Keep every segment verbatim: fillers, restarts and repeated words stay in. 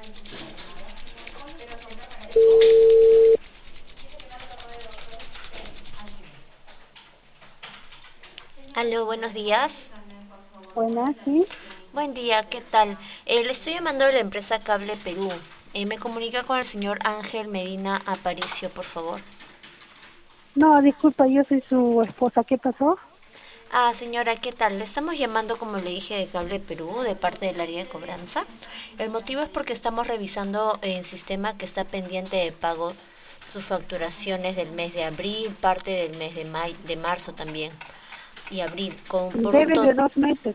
Aló, buenos días. Buenas, sí. Buen día, ¿qué tal? Eh, le estoy llamando de la empresa Cable Perú. Eh, me comunica con el señor Ángel Medina Aparicio, por favor. No, disculpa, yo soy su esposa. ¿Qué pasó? Ah, señora, ¿qué tal? Le estamos llamando, como le dije, de Cable Perú, de parte del área de cobranza. El motivo es porque estamos revisando en sistema que está pendiente de pago sus facturaciones del mes de abril, parte del mes de mayo, de marzo también, y abril, con por un Debe tot de dos meses.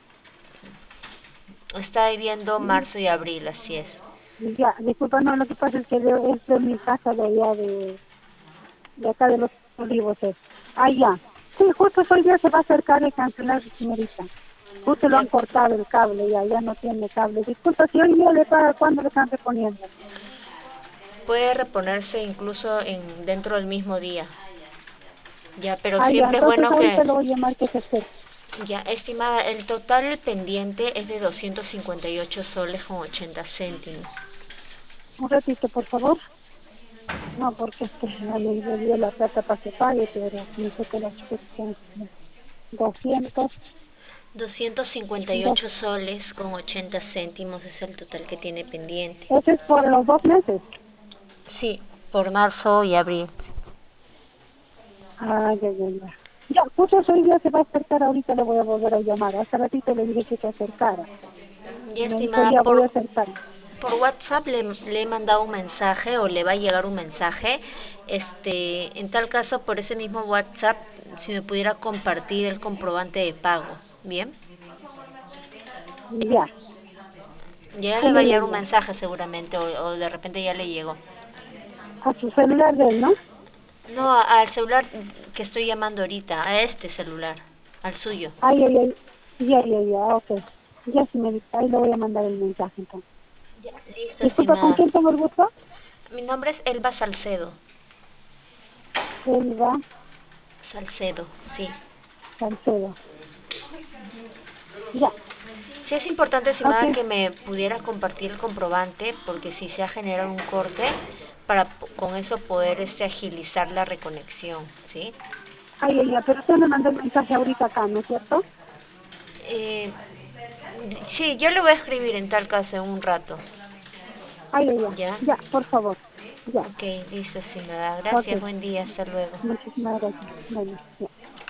está viendo marzo y abril, así es. Ya, disculpa, no, lo que pasa es que de- es de mi casa de allá, de, de acá de los Olivos. Es. Ah, ya. Sí, justo hoy día se va a acercar y cancelar, señorita. Justo lo Ya han cortado el cable, ya, ya no tiene cable. Disculpa, si hoy día le paga, ¿cuándo le están reponiendo? puede reponerse incluso en dentro del mismo día. Ya, pero Ah, ya, siempre es entonces bueno que, ahorita le voy a llamar que se acerque. ya, estimada, el total pendiente es de doscientos cincuenta y ocho soles con ochenta céntimos. Un ratito, por favor. No, porque es que ya le dio la plata para que pague, pero pienso que las cosas doscientos, doscientos cincuenta y dos. ocho soles con ochenta céntimos es el total que tiene pendiente. Ese es por los dos meses. Sí, por marzo y abril. Ah, ya, ya, ya. Ya, justo hoy día se va a acercar, ahorita le voy a volver a llamar. Hace ratito le dije que se acercara. Ya, Me dijo, estimada, ya voy a por, acercar. por WhatsApp le, le he mandado un mensaje o le va a llegar un mensaje. Este, en tal caso, por ese mismo WhatsApp, si me pudiera compartir el comprobante de pago. Bien, Ya. ya le Ay, va a ay, llegar ay, un ya. mensaje seguramente o, o de repente ya le llegó. A su celular de él, ¿no? No, a- al celular que estoy llamando ahorita, a este celular, al suyo. Ay, ay, ay. Ya, ya, ya, ok. Ya, sí, me ahí le voy a mandar el mensaje entonces. Ya, listo, Disculpa, ¿con estimada. quién tengo el gusto? Mi nombre es Elba Salcedo. Elba Salcedo, sí. Salcedo. Ya, Sí es importante, ok. estimada, que me pudiera compartir el comprobante, porque si se ha generado un corte, para p- con eso poder este, agilizar la reconexión, ¿sí? Ay, ay, ay, pero usted me mandó el mensaje ahorita acá, ¿no es cierto? Eh, sí, yo le voy a escribir en tal caso en un rato, Ay, ay, ay. ¿ya? Ya, por favor. Ya, Ok, listo, estimada. ok. Gracias, buen día, hasta luego. Muchísimas gracias. Bueno, ya.